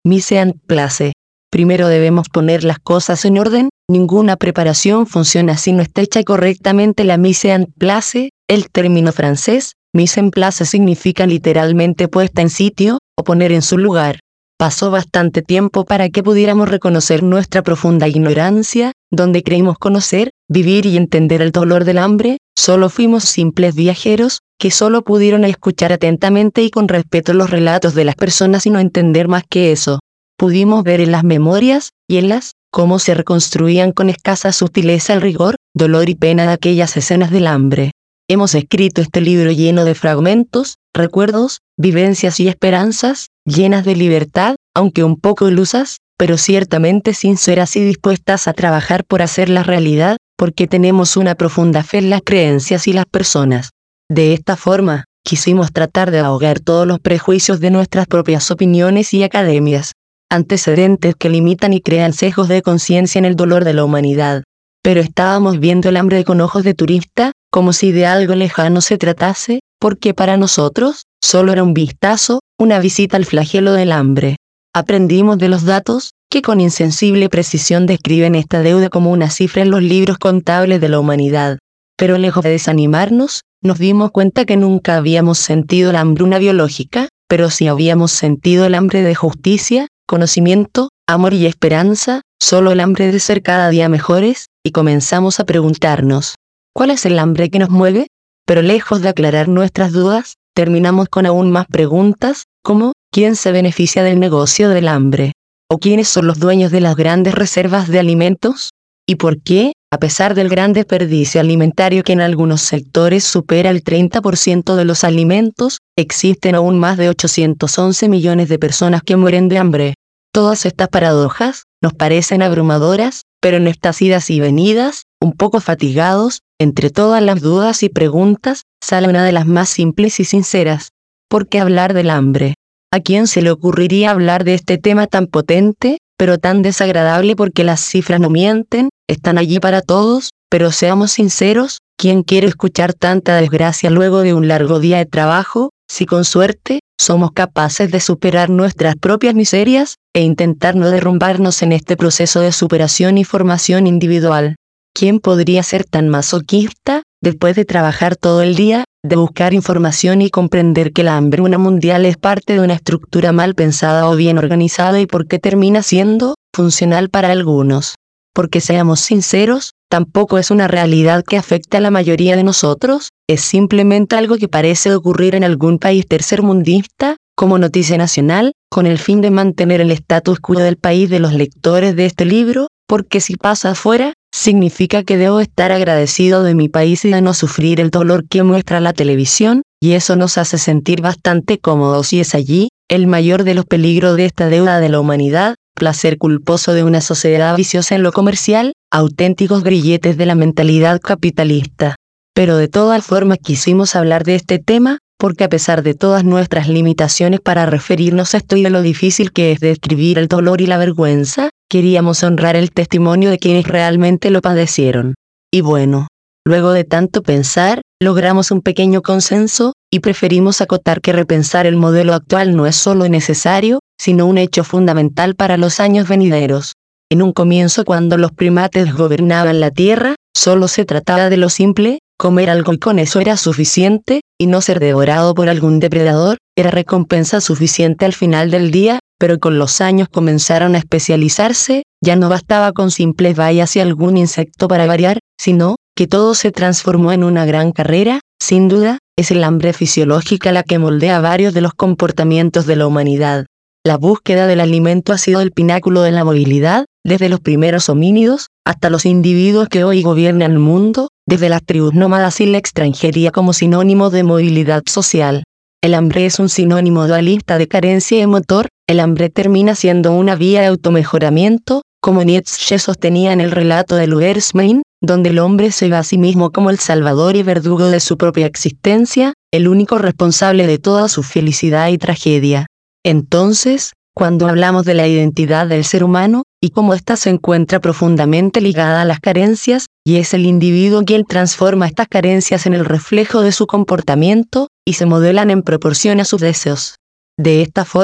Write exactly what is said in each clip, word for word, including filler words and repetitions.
mise en place. Primero debemos poner las cosas en orden, ninguna preparación funciona si no está hecha correctamente. La mise en place, el término francés, mise en place significa literalmente puesta en sitio, o poner en su lugar. Pasó bastante tiempo para que pudiéramos reconocer nuestra profunda ignorancia, donde creímos conocer, vivir y entender el dolor del hambre, solo fuimos simples viajeros, que solo pudieron escuchar atentamente y con respeto los relatos de las personas y no entender más que eso. Pudimos ver en las memorias, y en las, cómo se reconstruían con escasa sutileza el rigor, dolor y pena de aquellas escenas del hambre. Hemos escrito este libro lleno de fragmentos, recuerdos, vivencias y esperanzas, llenas de libertad, aunque un poco ilusas, pero ciertamente sinceras y dispuestas a trabajar por hacerlas realidad, porque tenemos una profunda fe en las creencias y las personas. De esta forma, quisimos tratar de ahogar todos los prejuicios de nuestras propias opiniones y academias, antecedentes que limitan y crean sesgos de conciencia en el dolor de la humanidad. Pero estábamos viendo el hambre con ojos de turista, como si de algo lejano se tratase, porque para nosotros, solo era un vistazo, una visita al flagelo del hambre. Aprendimos de los datos, que con insensible precisión describen esta deuda como una cifra en los libros contables de la humanidad. Pero lejos de desanimarnos, nos dimos cuenta que nunca habíamos sentido la hambruna biológica, pero sí habíamos sentido el hambre de justicia, conocimiento, amor y esperanza, solo el hambre de ser cada día mejores, y comenzamos a preguntarnos, ¿cuál es el hambre que nos mueve? Pero lejos de aclarar nuestras dudas, terminamos con aún más preguntas, como, ¿quién se beneficia del negocio del hambre? ¿O quiénes son los dueños de las grandes reservas de alimentos? ¿Y por qué, a pesar del gran desperdicio alimentario que en algunos sectores supera el treinta por ciento de los alimentos, existen aún más de ochocientos once millones de personas que mueren de hambre? Todas estas paradojas nos parecen abrumadoras, pero en estas idas y venidas, un poco fatigados, entre todas las dudas y preguntas, sale una de las más simples y sinceras. ¿Por qué hablar del hambre? ¿A quién se le ocurriría hablar de este tema tan potente, pero tan desagradable porque las cifras no mienten, están allí para todos, pero seamos sinceros, ¿quién quiere escuchar tanta desgracia luego de un largo día de trabajo, si con suerte, somos capaces de superar nuestras propias miserias, e intentar no derrumbarnos en este proceso de superación y formación individual? ¿Quién podría ser tan masoquista, después de trabajar todo el día, de buscar información y comprender que la hambruna mundial es parte de una estructura mal pensada o bien organizada y por qué termina siendo funcional para algunos? Porque seamos sinceros, tampoco es una realidad que afecte a la mayoría de nosotros, es simplemente algo que parece ocurrir en algún país tercermundista, como noticia nacional, con el fin de mantener el status quo del país de los lectores de este libro, porque si pasa afuera, significa que debo estar agradecido de mi país y de no sufrir el dolor que muestra la televisión, y eso nos hace sentir bastante cómodos y es allí, el mayor de los peligros de esta deuda de la humanidad, placer culposo de una sociedad viciosa en lo comercial, auténticos grilletes de la mentalidad capitalista. Pero de todas formas quisimos hablar de este tema, porque a pesar de todas nuestras limitaciones para referirnos a esto y de lo difícil que es describir el dolor y la vergüenza, queríamos honrar el testimonio de quienes realmente lo padecieron. Y bueno, luego de tanto pensar, logramos un pequeño consenso, y preferimos acotar que repensar el modelo actual no es solo necesario, sino un hecho fundamental para los años venideros. En un comienzo, cuando los primates gobernaban la Tierra, solo se trataba de lo simple, comer algo y con eso era suficiente, y no ser devorado por algún depredador, era recompensa suficiente al final del día, pero con los años comenzaron a especializarse, ya no bastaba con simples bayas y algún insecto para variar, sino que todo se transformó en una gran carrera. Sin duda, es el hambre fisiológica la que moldea varios de los comportamientos de la humanidad. La búsqueda del alimento ha sido el pináculo de la movilidad, desde los primeros homínidos, hasta los individuos que hoy gobiernan el mundo, desde las tribus nómadas y la extranjería como sinónimo de movilidad social. El hambre es un sinónimo dualista de carencia y motor, el hambre termina siendo una vía de automejoramiento, como Nietzsche sostenía en el relato de Luersmein, donde el hombre se ve a sí mismo como el salvador y verdugo de su propia existencia, el único responsable de toda su felicidad y tragedia. Entonces, cuando hablamos de la identidad del ser humano, y cómo ésta se encuentra profundamente ligada a las carencias, y es el individuo quien transforma estas carencias en el reflejo de su comportamiento, y se modelan en proporción a sus deseos. De esta forma,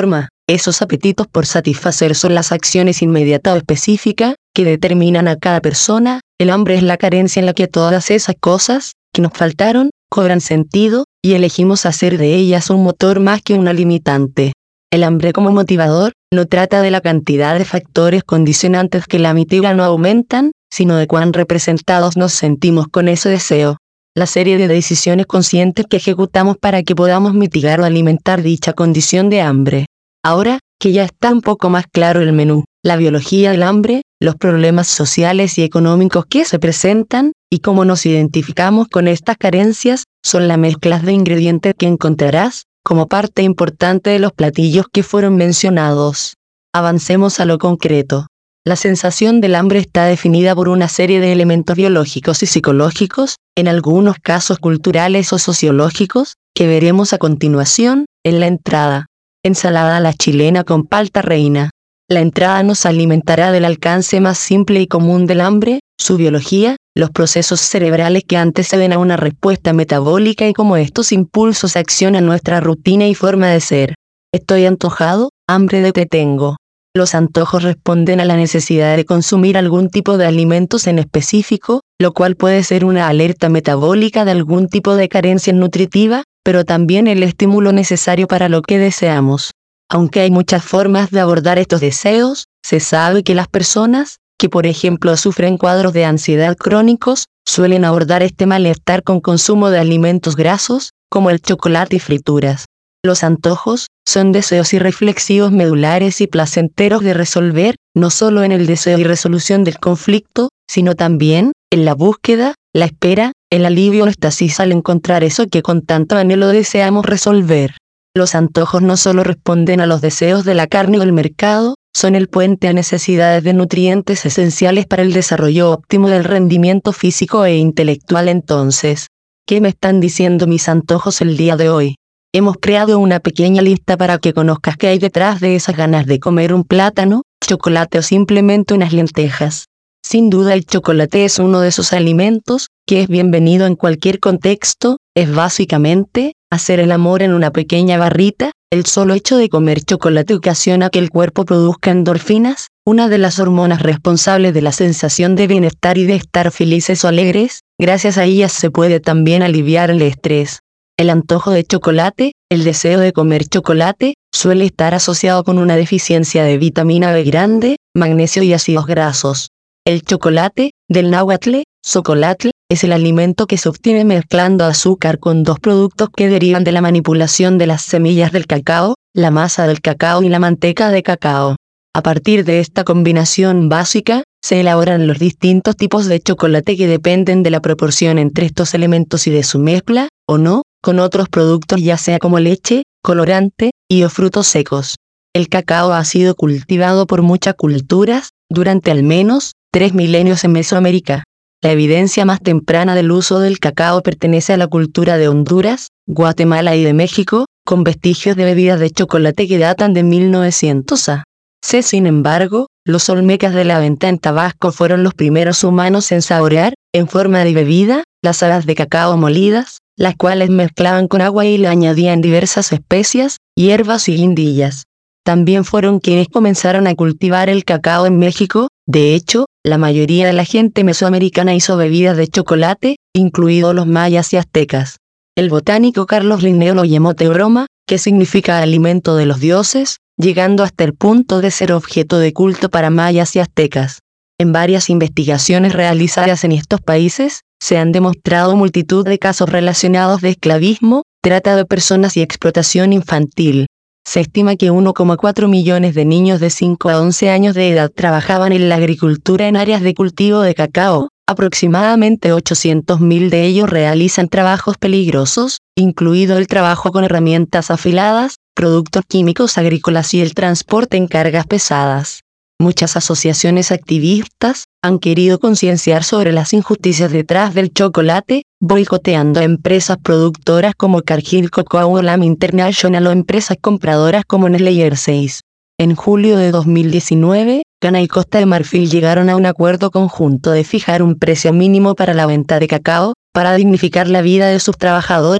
Esos apetitos por satisfacer son las acciones inmediatas o específicas que determinan a cada persona. El hambre es la carencia en la que todas esas cosas que nos faltaron cobran sentido y elegimos hacer de ellas un motor más que una limitante. El hambre como motivador no trata de la cantidad de factores condicionantes que la mitigan o aumentan, sino de cuán representados nos sentimos con ese deseo. La serie de decisiones conscientes que ejecutamos para que podamos mitigar o alimentar dicha condición de hambre. Ahora que ya está un poco más claro el menú, la biología del hambre, los problemas sociales y económicos que se presentan, y cómo nos identificamos con estas carencias, son las mezclas de ingredientes que encontrarás como parte importante de los platillos que fueron mencionados. Avancemos a lo concreto. La sensación del hambre está definida por una serie de elementos biológicos y psicológicos, en algunos casos culturales o sociológicos, que veremos a continuación, en la entrada. Ensalada a la chilena con palta reina. La entrada nos alimentará del alcance más simple y común del hambre, su biología, los procesos cerebrales que anteceden a una respuesta metabólica y cómo estos impulsos accionan nuestra rutina y forma de ser. Estoy antojado, hambre de que tengo. Los antojos responden a la necesidad de consumir algún tipo de alimentos en específico, lo cual puede ser una alerta metabólica de algún tipo de carencia nutritiva, pero también el estímulo necesario para lo que deseamos. Aunque hay muchas formas de abordar estos deseos, se sabe que las personas, que por ejemplo sufren cuadros de ansiedad crónicos, suelen abordar este malestar con consumo de alimentos grasos, como el chocolate y frituras. Los antojos son deseos irreflexivos medulares y placenteros de resolver, no solo en el deseo y resolución del conflicto, sino también en la búsqueda, la espera, el alivio o éxtasis al encontrar eso que con tanto anhelo deseamos resolver. Los antojos no solo responden a los deseos de la carne o el mercado, son el puente a necesidades de nutrientes esenciales para el desarrollo óptimo del rendimiento físico e intelectual. Entonces, ¿qué me están diciendo mis antojos el día de hoy? Hemos creado una pequeña lista para que conozcas qué hay detrás de esas ganas de comer un plátano, chocolate o simplemente unas lentejas. Sin duda el chocolate es uno de esos alimentos que es bienvenido en cualquier contexto, es básicamente hacer el amor en una pequeña barrita. El solo hecho de comer chocolate ocasiona que el cuerpo produzca endorfinas, una de las hormonas responsables de la sensación de bienestar y de estar felices o alegres. Gracias a ellas se puede también aliviar el estrés. El antojo de chocolate, el deseo de comer chocolate, suele estar asociado con una deficiencia de vitamina B grande, magnesio y ácidos grasos. El chocolate, del náhuatl, xocolátl, es el alimento que se obtiene mezclando azúcar con dos productos que derivan de la manipulación de las semillas del cacao, la masa del cacao y la manteca de cacao. A partir de esta combinación básica, se elaboran los distintos tipos de chocolate que dependen de la proporción entre estos elementos y de su mezcla, o no, con otros productos ya sea como leche, colorante, y o frutos secos. El cacao ha sido cultivado por muchas culturas, durante al menos tres milenios en Mesoamérica. La evidencia más temprana del uso del cacao pertenece a la cultura de Honduras, Guatemala y de México, con vestigios de bebidas de chocolate que datan de mil novecientos A C. Sin embargo, los olmecas de la venta en Tabasco fueron los primeros humanos en saborear, en forma de bebida, las habas de cacao molidas, las cuales mezclaban con agua y le añadían diversas especias, hierbas y guindillas. También fueron quienes comenzaron a cultivar el cacao en México. De hecho, la mayoría de la gente mesoamericana hizo bebidas de chocolate, incluidos los mayas y aztecas. El botánico Carlos Linneo lo llamó teobroma, que significa alimento de los dioses, llegando hasta el punto de ser objeto de culto para mayas y aztecas. En varias investigaciones realizadas en estos países, se han demostrado multitud de casos relacionados de esclavismo, trata de personas y explotación infantil. Se estima que uno coma cuatro millones de niños de cinco a once años de edad trabajaban en la agricultura en áreas de cultivo de cacao. Aproximadamente ochocientos mil de ellos realizan trabajos peligrosos, incluido el trabajo con herramientas afiladas, productos químicos agrícolas y el transporte en cargas pesadas. Muchas asociaciones activistas han querido concienciar sobre las injusticias detrás del chocolate, boicoteando a empresas productoras como Cargill Cocoa Lam International o empresas compradoras como Nestlé y Hershey's. En julio de dos mil diecinueve, Ghana y Costa de Marfil llegaron a un acuerdo conjunto de fijar un precio mínimo para la venta de cacao, para dignificar la vida de sus trabajadores,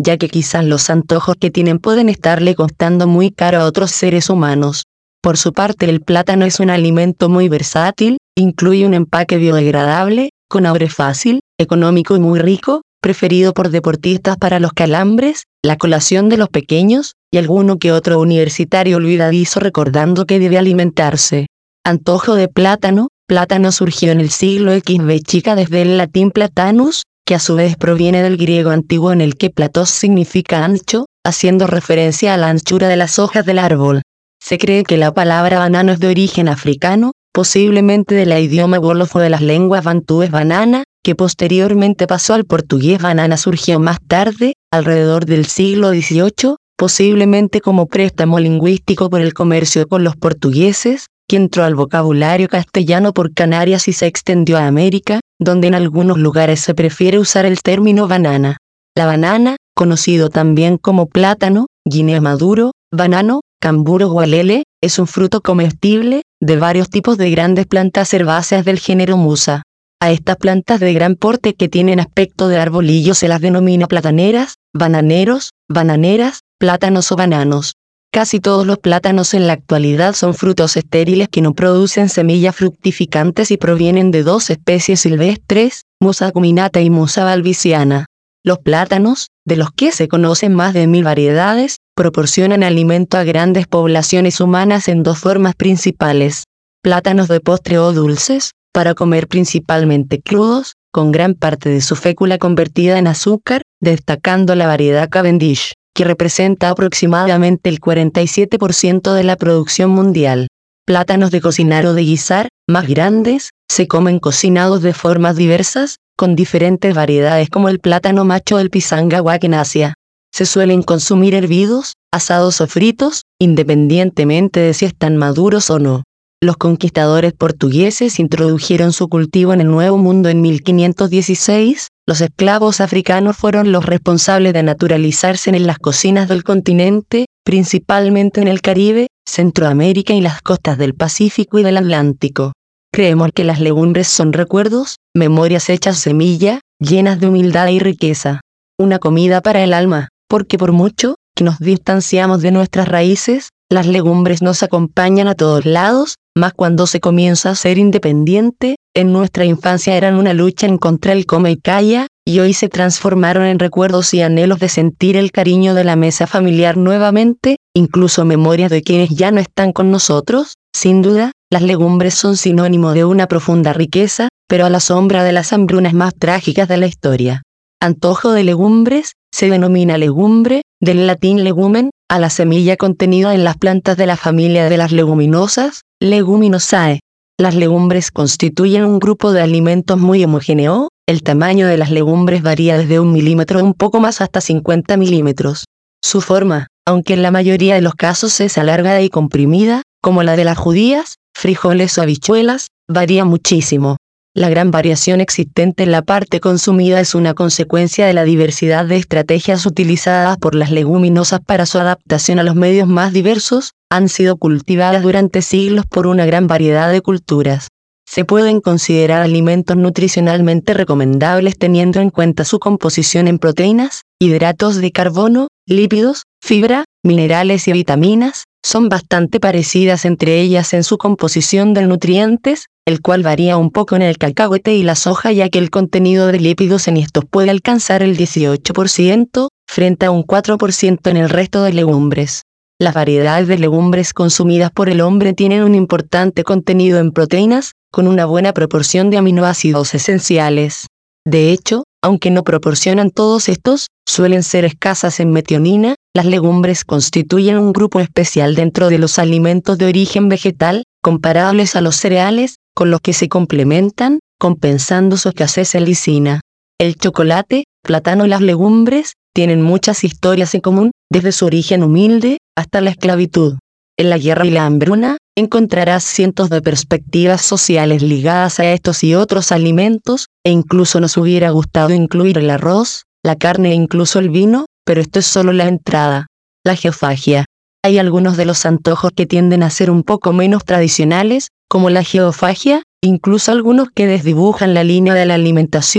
ya que quizás los antojos que tienen pueden estarle costando muy caro a otros seres humanos. Por su parte, el plátano es un alimento muy versátil, incluye un empaque biodegradable, con abre fácil, económico y muy rico, preferido por deportistas para los calambres, la colación de los pequeños, y alguno que otro universitario olvidadizo recordando que debe alimentarse. Antojo de plátano. Plátano surgió en el siglo equis ve chica desde el latín platanus, que a su vez proviene del griego antiguo en el que platos significa ancho, haciendo referencia a la anchura de las hojas del árbol. Se cree que la palabra banano es de origen africano, posiblemente del idioma wolof o de las lenguas bantúes banana, que posteriormente pasó al portugués. Banana surgió más tarde, alrededor del siglo dieciocho, posiblemente como préstamo lingüístico por el comercio con los portugueses, que entró al vocabulario castellano por Canarias y se extendió a América, donde en algunos lugares se prefiere usar el término banana. La banana, conocido también como plátano, guineo maduro, banano, camburo gualele, es un fruto comestible, de varios tipos de grandes plantas herbáceas del género Musa. A estas plantas de gran porte que tienen aspecto de arbolillo se las denomina plataneras, bananeros, bananeras, plátanos o bananos. Casi todos los plátanos en la actualidad son frutos estériles que no producen semillas fructificantes y provienen de dos especies silvestres, Musa acuminata y Musa balbisiana. Los plátanos, de los que se conocen más de mil variedades, proporcionan alimento a grandes poblaciones humanas en dos formas principales. Plátanos de postre o dulces, para comer principalmente crudos, con gran parte de su fécula convertida en azúcar, destacando la variedad Cavendish, que representa aproximadamente el cuarenta y siete por ciento de la producción mundial. Plátanos de cocinar o de guisar, más grandes, se comen cocinados de formas diversas, con diferentes variedades como el plátano macho o el pisanga guaquenacia. Se suelen consumir hervidos, asados o fritos, independientemente de si están maduros o no. Los conquistadores portugueses introdujeron su cultivo en el Nuevo Mundo en mil quinientos dieciséis, los esclavos africanos fueron los responsables de naturalizarse en las cocinas del continente, principalmente en el Caribe, Centroamérica y las costas del Pacífico y del Atlántico. Creemos que las legumbres son recuerdos, memorias hechas semilla, llenas de humildad y riqueza. Una comida para el alma, porque por mucho que nos distanciamos de nuestras raíces, las legumbres nos acompañan a todos lados, más cuando se comienza a ser independiente. En nuestra infancia eran una lucha en contra del come y calla, y hoy se transformaron en recuerdos y anhelos de sentir el cariño de la mesa familiar nuevamente, incluso memorias de quienes ya no están con nosotros. Sin duda, las legumbres son sinónimo de una profunda riqueza, pero a la sombra de las hambrunas más trágicas de la historia. Antojo de legumbres, se denomina legumbre, del latín legumen, a la semilla contenida en las plantas de la familia de las leguminosas, Leguminosae. Las legumbres constituyen un grupo de alimentos muy homogéneo, el tamaño de las legumbres varía desde un milímetro o un poco más hasta cincuenta milímetros. Su forma, aunque en la mayoría de los casos es alargada y comprimida, como la de las judías, frijoles o habichuelas, varía muchísimo. La gran variación existente en la parte consumida es una consecuencia de la diversidad de estrategias utilizadas por las leguminosas para su adaptación a los medios más diversos. Han sido cultivadas durante siglos por una gran variedad de culturas. Se pueden considerar alimentos nutricionalmente recomendables teniendo en cuenta su composición en proteínas, hidratos de carbono, lípidos, fibra, minerales y vitaminas. Son bastante parecidas entre ellas en su composición de nutrientes, el cual varía un poco en el cacahuete y la soja, ya que el contenido de lípidos en estos puede alcanzar el dieciocho por ciento, frente a un cuatro por ciento en el resto de legumbres. Las variedades de legumbres consumidas por el hombre tienen un importante contenido en proteínas, con una buena proporción de aminoácidos esenciales. De hecho, aunque no proporcionan todos estos, suelen ser escasas en metionina. Las legumbres constituyen un grupo especial dentro de los alimentos de origen vegetal, comparables a los cereales, con los que se complementan, compensando su escasez en lisina. El chocolate, plátano y las legumbres tienen muchas historias en común, desde su origen humilde hasta la esclavitud. En La guerra y la hambruna, encontrarás cientos de perspectivas sociales ligadas a estos y otros alimentos, e incluso nos hubiera gustado incluir el arroz, la carne e incluso el vino, pero esto es solo la entrada. La geofagia. Hay algunos de los antojos que tienden a ser un poco menos tradicionales, como la geofagia, incluso algunos que desdibujan la línea de la alimentación,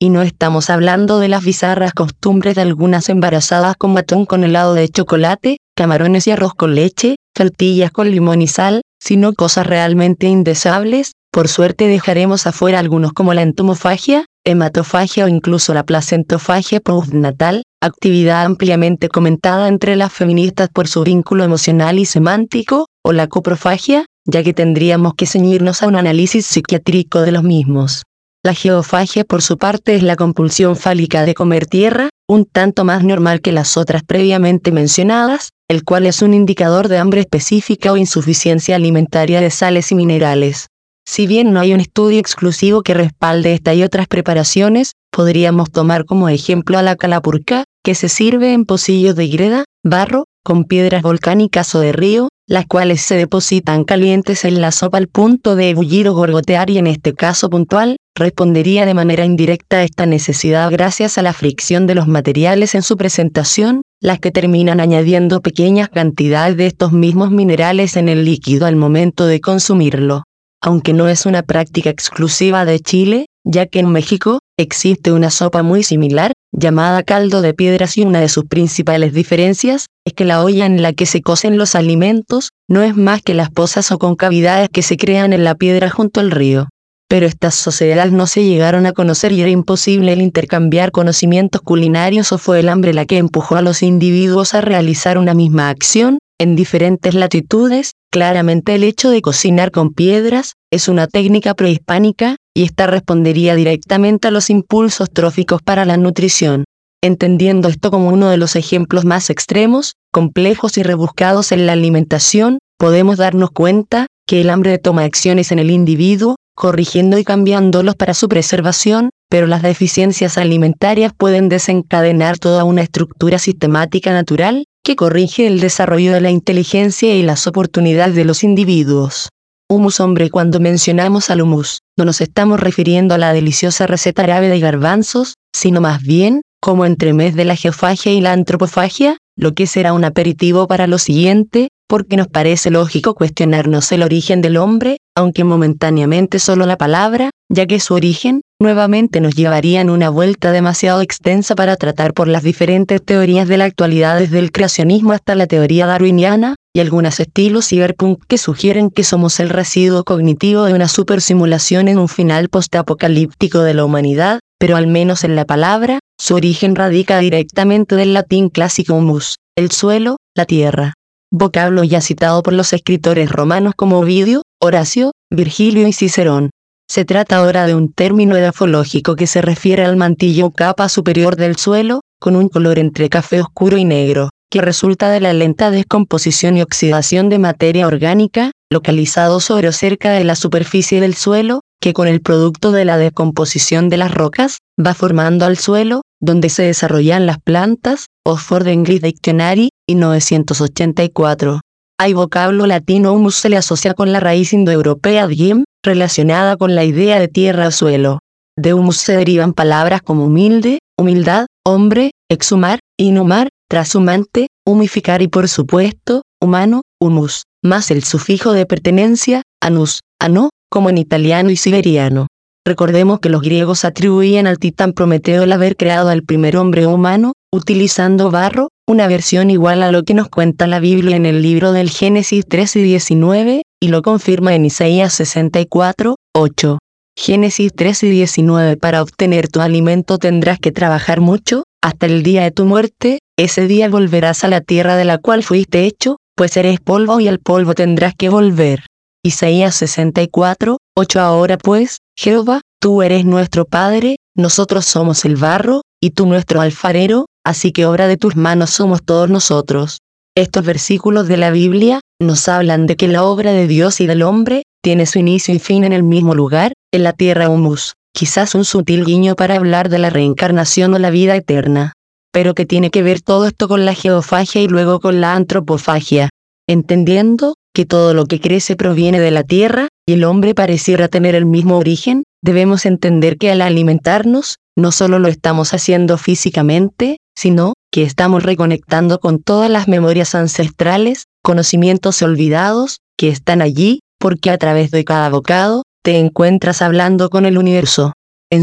Y no estamos hablando de las bizarras costumbres de algunas embarazadas como atún con helado de chocolate, camarones y arroz con leche, tortillas con limón y sal, sino cosas realmente indeseables. Por suerte dejaremos afuera algunos como la entomofagia, hematofagia o incluso la placentofagia postnatal, actividad ampliamente comentada entre las feministas por su vínculo emocional y semántico, o la coprofagia, ya que tendríamos que ceñirnos a un análisis psiquiátrico de los mismos. La geofagia por su parte es la compulsión fálica de comer tierra, un tanto más normal que las otras previamente mencionadas, el cual es un indicador de hambre específica o insuficiencia alimentaria de sales y minerales. Si bien no hay un estudio exclusivo que respalde esta y otras preparaciones, podríamos tomar como ejemplo a la calapurca, que se sirve en pocillos de greda, barro, con piedras volcánicas o de río, las cuales se depositan calientes en la sopa al punto de ebullir o gorgotear, y en este caso puntual, respondería de manera indirecta a esta necesidad gracias a la fricción de los materiales en su presentación, las que terminan añadiendo pequeñas cantidades de estos mismos minerales en el líquido al momento de consumirlo. Aunque no es una práctica exclusiva de Chile, ya que en México existe una sopa muy similar, llamada caldo de piedras, y una de sus principales diferencias es que la olla en la que se cocen los alimentos no es más que las pozas o concavidades que se crean en la piedra junto al río. Pero estas sociedades no se llegaron a conocer y era imposible el intercambiar conocimientos culinarios, o fue el hambre la que empujó a los individuos a realizar una misma acción en diferentes latitudes. Claramente el hecho de cocinar con piedras es una técnica prehispánica, y esta respondería directamente a los impulsos tróficos para la nutrición. Entendiendo esto como uno de los ejemplos más extremos, complejos y rebuscados en la alimentación, podemos darnos cuenta que el hambre toma acciones en el individuo, corrigiendo y cambiándolos para su preservación, pero las deficiencias alimentarias pueden desencadenar toda una estructura sistemática natural que corrige el desarrollo de la inteligencia y las oportunidades de los individuos. Humus hombre. Cuando mencionamos al humus, no nos estamos refiriendo a la deliciosa receta árabe de garbanzos, sino más bien, como entremés de la geofagia y la antropofagia, lo que será un aperitivo para lo siguiente, porque nos parece lógico cuestionarnos el origen del hombre, aunque momentáneamente solo la palabra, ya que su origen, nuevamente nos llevaría en una vuelta demasiado extensa para tratar por las diferentes teorías de la actualidad, desde el creacionismo hasta la teoría darwiniana, y algunos estilos cyberpunk que sugieren que somos el residuo cognitivo de una supersimulación en un final postapocalíptico de la humanidad, pero al menos en la palabra, su origen radica directamente del latín clásico humus, el suelo, la tierra. Vocablo ya citado por los escritores romanos como Ovidio, Horacio, Virgilio y Cicerón. Se trata ahora de un término edafológico que se refiere al mantillo o capa superior del suelo, con un color entre café oscuro y negro, que resulta de la lenta descomposición y oxidación de materia orgánica, localizado sobre o cerca de la superficie del suelo, que con el producto de la descomposición de las rocas, va formando al suelo, donde se desarrollan las plantas. Oxford English Dictionary, y novecientos ochenta y cuatro. Hay vocablo latino humus se le asocia con la raíz indoeuropea diem, relacionada con la idea de tierra o suelo. De humus se derivan palabras como humilde, humildad, hombre, exhumar, inhumar, trashumante, humificar y por supuesto, humano, humus, más el sufijo de pertenencia, anus, ano, como en italiano y siberiano. Recordemos que los griegos atribuían al titán Prometeo el haber creado al primer hombre humano, utilizando barro, una versión igual a lo que nos cuenta la Biblia en el libro del Génesis tres y diecinueve, y lo confirma en Isaías sesenta y cuatro, ocho. Génesis tres y diecinueve. Para obtener tu alimento tendrás que trabajar mucho, hasta el día de tu muerte, ese día volverás a la tierra de la cual fuiste hecho, pues eres polvo y al polvo tendrás que volver. Isaías sesenta y cuatro, ocho. Ahora pues, Jehová, tú eres nuestro Padre, nosotros somos el barro, y tú nuestro alfarero, así que obra de tus manos somos todos nosotros. Estos versículos de la Biblia nos hablan de que la obra de Dios y del hombre tiene su inicio y fin en el mismo lugar, en la tierra humus, quizás un sutil guiño para hablar de la reencarnación o la vida eterna. Pero ¿qué tiene que ver todo esto con la geofagia y luego con la antropofagia? Entendiendo que todo lo que crece proviene de la tierra, y el hombre pareciera tener el mismo origen, debemos entender que al alimentarnos, no solo lo estamos haciendo físicamente, sino que estamos reconectando con todas las memorias ancestrales, conocimientos olvidados, que están allí, porque a través de cada bocado, te encuentras hablando con el universo. En sí,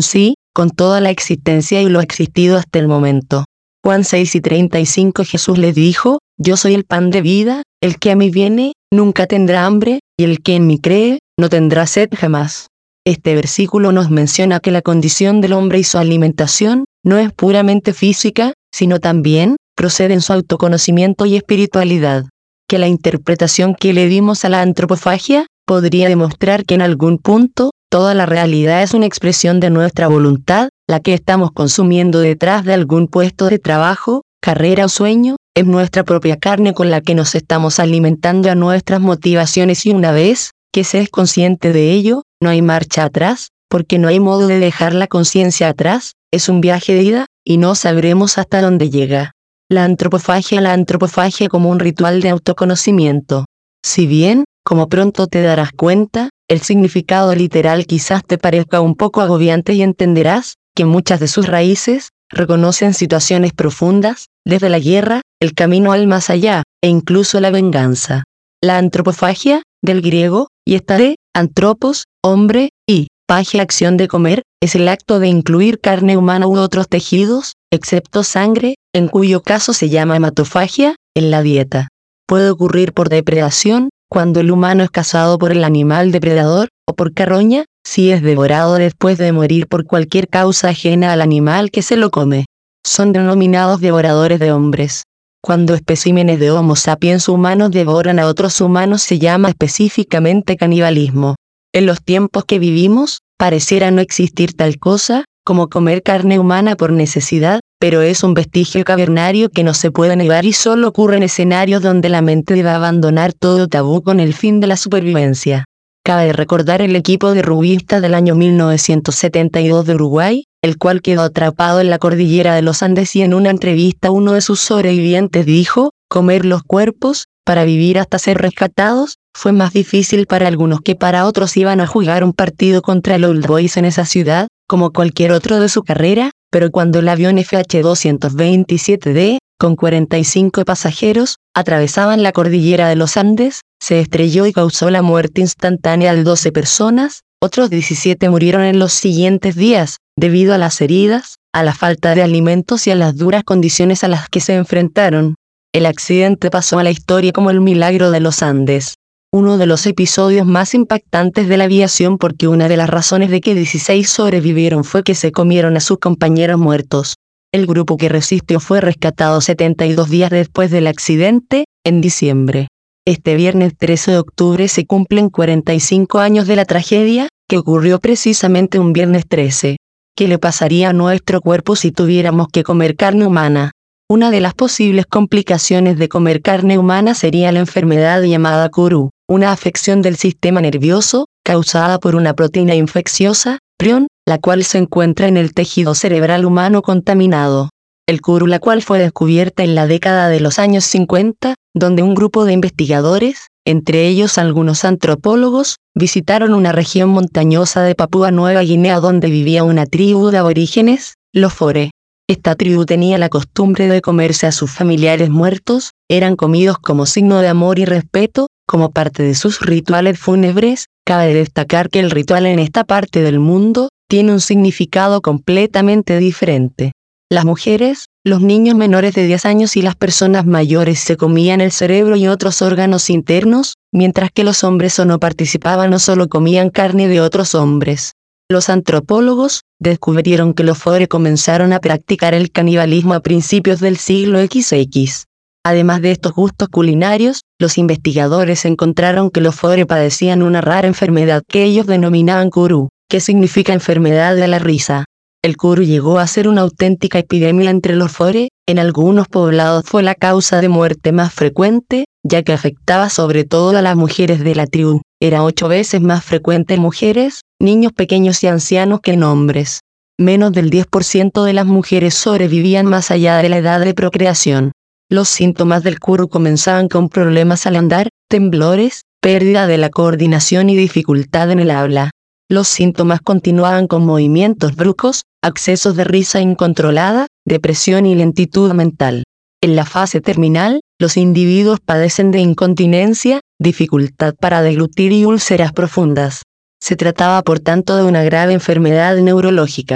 con toda la existencia y lo existido hasta el momento. Juan seis y treinta y cinco Jesús les dijo, yo soy el pan de vida, el que a mí viene, nunca tendrá hambre, y el que en mí cree, no tendrá sed jamás. Este versículo nos menciona que la condición del hombre y su alimentación no es puramente física, sino también procede en su autoconocimiento y espiritualidad. Que la interpretación que le dimos a la antropofagia podría demostrar que en algún punto, toda la realidad es una expresión de nuestra voluntad, la que estamos consumiendo detrás de algún puesto de trabajo, carrera o sueño, es nuestra propia carne con la que nos estamos alimentando a nuestras motivaciones y una vez que se es consciente de ello, no hay marcha atrás, porque no hay modo de dejar la conciencia atrás, es un viaje de ida, y no sabremos hasta dónde llega. La antropofagia La antropofagia como un ritual de autoconocimiento. Si bien, como pronto te darás cuenta, el significado literal quizás te parezca un poco agobiante y entenderás que muchas de sus raíces reconocen situaciones profundas, desde la guerra, el camino al más allá, e incluso la venganza. La antropofagia, del griego, y esta de, antropos, hombre, y, fagia acción de comer, es el acto de incluir carne humana u otros tejidos, excepto sangre, en cuyo caso se llama hematofagia, en la dieta. Puede ocurrir por depredación, cuando el humano es cazado por el animal depredador, o por carroña, si es devorado después de morir por cualquier causa ajena al animal que se lo come. Son denominados devoradores de hombres. Cuando especímenes de Homo sapiens humanos devoran a otros humanos se llama específicamente canibalismo. En los tiempos que vivimos, pareciera no existir tal cosa, como comer carne humana por necesidad, pero es un vestigio cavernario que no se puede negar y solo ocurre en escenarios donde la mente debe abandonar todo tabú con el fin de la supervivencia. Cabe recordar el equipo de rugbyistas del año mil novecientos setenta y dos de Uruguay, el cual quedó atrapado en la cordillera de los Andes y en una entrevista uno de sus sobrevivientes dijo, comer los cuerpos, para vivir hasta ser rescatados, fue más difícil para algunos que para otros. Iban a jugar un partido contra el Old Boys en esa ciudad, como cualquier otro de su carrera, pero cuando el avión F H doscientos veintisiete D, con cuarenta y cinco pasajeros, atravesaban la cordillera de los Andes, se estrelló y causó la muerte instantánea de doce personas, otros diecisiete murieron en los siguientes días, debido a las heridas, a la falta de alimentos y a las duras condiciones a las que se enfrentaron. El accidente pasó a la historia como el milagro de los Andes. Uno de los episodios más impactantes de la aviación porque una de las razones de que dieciséis sobrevivieron fue que se comieron a sus compañeros muertos. El grupo que resistió fue rescatado setenta y dos días después del accidente, en diciembre. Este viernes trece de octubre se cumplen cuarenta y cinco años de la tragedia, que ocurrió precisamente un viernes trece. ¿Qué le pasaría a nuestro cuerpo si tuviéramos que comer carne humana? Una de las posibles complicaciones de comer carne humana sería la enfermedad llamada Kuru, una afección del sistema nervioso, causada por una proteína infecciosa, prion, la cual se encuentra en el tejido cerebral humano contaminado. El Kuru, la cual fue descubierta en la década de los años cincuenta, donde un grupo de investigadores, entre ellos algunos antropólogos, visitaron una región montañosa de Papúa Nueva Guinea donde vivía una tribu de aborígenes, los Fore. Esta tribu tenía la costumbre de comerse a sus familiares muertos, eran comidos como signo de amor y respeto, como parte de sus rituales fúnebres. Cabe destacar que el ritual en esta parte del mundo tiene un significado completamente diferente. Las mujeres, los niños menores de diez años y las personas mayores se comían el cerebro y otros órganos internos, mientras que los hombres o no participaban o solo comían carne de otros hombres. Los antropólogos descubrieron que los Fore comenzaron a practicar el canibalismo a principios del siglo equis. Además de estos gustos culinarios, los investigadores encontraron que los Fore padecían una rara enfermedad que ellos denominaban Kuru, que significa enfermedad de la risa. El Kuru llegó a ser una auténtica epidemia entre los Fore, en algunos poblados fue la causa de muerte más frecuente, ya que afectaba sobre todo a las mujeres de la tribu. Era ocho veces más frecuente en mujeres, niños pequeños y ancianos que en hombres. Menos del diez por ciento de las mujeres sobrevivían más allá de la edad de procreación. Los síntomas del Kuru comenzaban con problemas al andar, temblores, pérdida de la coordinación y dificultad en el habla. Los síntomas continuaban con movimientos bruscos, accesos de risa incontrolada, depresión y lentitud mental. En la fase terminal, los individuos padecen de incontinencia, dificultad para deglutir y úlceras profundas. Se trataba por tanto de una grave enfermedad neurológica.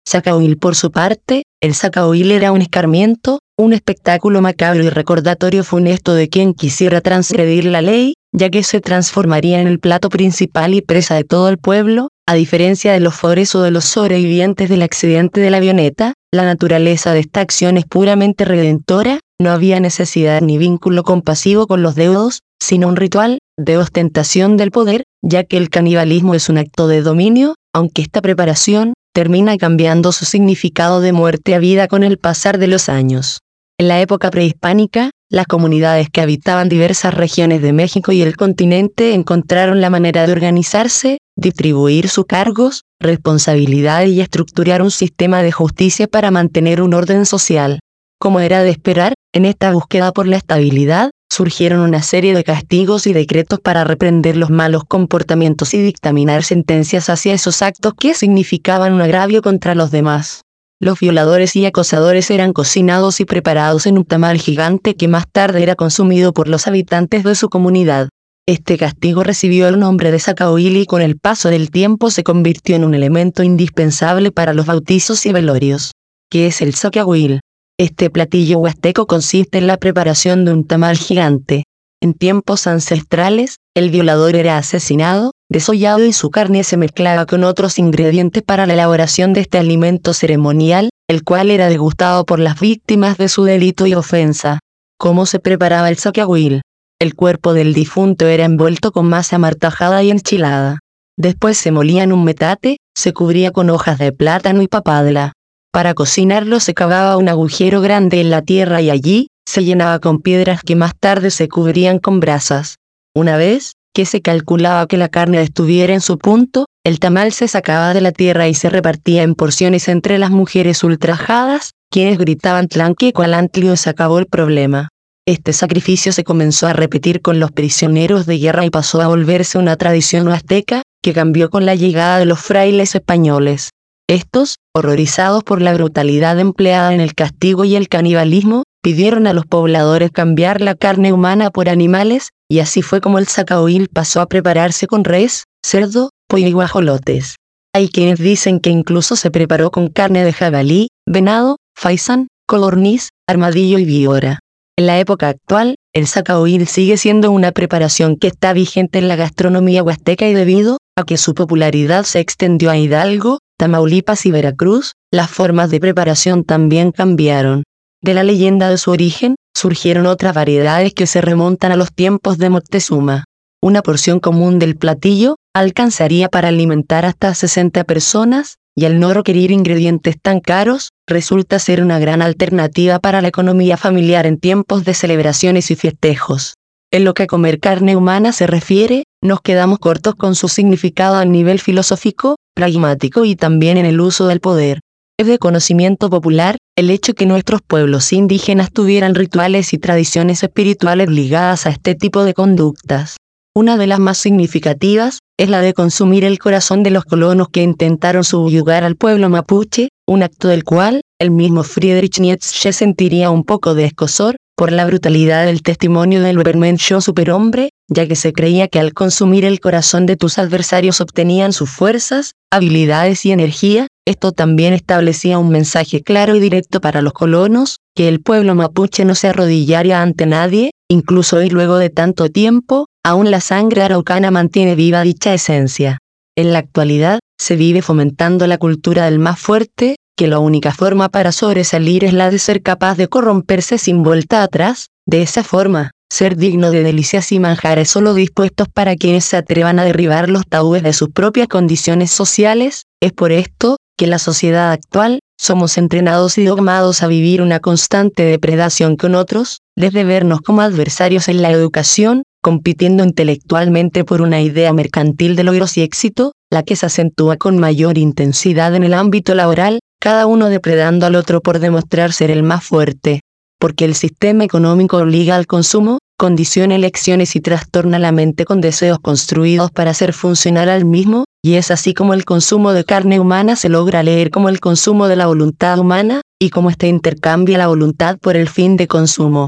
Zacahuil por su parte, el zacahuil era un escarmiento, un espectáculo macabro y recordatorio funesto de quien quisiera transgredir la ley, ya que se transformaría en el plato principal y presa de todo el pueblo. A diferencia de los fores o de los sobrevivientes del accidente de la avioneta, la naturaleza de esta acción es puramente redentora, no había necesidad ni vínculo compasivo con los deudos, sino un ritual de ostentación del poder, ya que el canibalismo es un acto de dominio, aunque esta preparación termina cambiando su significado de muerte a vida con el pasar de los años. En la época prehispánica, las comunidades que habitaban diversas regiones de México y el continente encontraron la manera de organizarse, distribuir sus cargos, responsabilidades y estructurar un sistema de justicia para mantener un orden social. Como era de esperar, en esta búsqueda por la estabilidad, surgieron una serie de castigos y decretos para reprender los malos comportamientos y dictaminar sentencias hacia esos actos que significaban un agravio contra los demás. Los violadores y acosadores eran cocinados y preparados en un tamal gigante que más tarde era consumido por los habitantes de su comunidad. Este castigo recibió el nombre de zacahuil y con el paso del tiempo se convirtió en un elemento indispensable para los bautizos y velorios. ¿Qué es el zacahuil? Este platillo huasteco consiste en la preparación de un tamal gigante. En tiempos ancestrales, el violador era asesinado, desollado y su carne se mezclaba con otros ingredientes para la elaboración de este alimento ceremonial, el cual era degustado por las víctimas de su delito y ofensa. ¿Cómo se preparaba el zacahuil? El cuerpo del difunto era envuelto con masa martajada y enchilada. Después se molía en un metate, se cubría con hojas de plátano y papadla. Para cocinarlo se cavaba un agujero grande en la tierra y allí se llenaba con piedras que más tarde se cubrían con brasas. Una vez que se calculaba que la carne estuviera en su punto, el tamal se sacaba de la tierra y se repartía en porciones entre las mujeres ultrajadas, quienes gritaban Tlanquecualantlio. Se acabó el problema. Este sacrificio se comenzó a repetir con los prisioneros de guerra y pasó a volverse una tradición azteca, que cambió con la llegada de los frailes españoles. Estos, horrorizados por la brutalidad empleada en el castigo y el canibalismo, pidieron a los pobladores cambiar la carne humana por animales, y así fue como el zacahuil pasó a prepararse con res, cerdo, pollo y guajolotes. Hay quienes dicen que incluso se preparó con carne de jabalí, venado, faisán, codorniz, armadillo y víbora. En la época actual, el zacahuil sigue siendo una preparación que está vigente en la gastronomía huasteca y debido a que su popularidad se extendió a Hidalgo, Tamaulipas y Veracruz, las formas de preparación también cambiaron. De la leyenda de su origen, surgieron otras variedades que se remontan a los tiempos de Moctezuma. Una porción común del platillo alcanzaría para alimentar hasta sesenta personas, y al no requerir ingredientes tan caros, resulta ser una gran alternativa para la economía familiar en tiempos de celebraciones y festejos. En lo que a comer carne humana se refiere, nos quedamos cortos con su significado a nivel filosófico, pragmático y también en el uso del poder. Es de conocimiento popular el hecho que nuestros pueblos indígenas tuvieran rituales y tradiciones espirituales ligadas a este tipo de conductas. Una de las más significativas es la de consumir el corazón de los colonos que intentaron subyugar al pueblo mapuche, un acto del cual el mismo Friedrich Nietzsche sentiría un poco de escozor por la brutalidad del testimonio del Übermensch superhombre, ya que se creía que al consumir el corazón de tus adversarios obtenían sus fuerzas, habilidades y energía. Esto también establecía un mensaje claro y directo para los colonos, que el pueblo mapuche no se arrodillaría ante nadie, incluso hoy luego de tanto tiempo, aún la sangre araucana mantiene viva dicha esencia. En la actualidad, se vive fomentando la cultura del más fuerte, que la única forma para sobresalir es la de ser capaz de corromperse sin vuelta atrás. De esa forma, ser digno de delicias y manjares solo dispuestos para quienes se atrevan a derribar los tabúes de sus propias condiciones sociales. Es por esto que en la sociedad actual, somos entrenados y dogmados a vivir una constante depredación con otros, desde vernos como adversarios en la educación, compitiendo intelectualmente por una idea mercantil de logros y éxito, la que se acentúa con mayor intensidad en el ámbito laboral, cada uno depredando al otro por demostrar ser el más fuerte. Porque el sistema económico obliga al consumo, condiciona elecciones y trastorna la mente con deseos construidos para hacer funcional al mismo, y es así como el consumo de carne humana se logra leer como el consumo de la voluntad humana, y como éste intercambia la voluntad por el fin de consumo.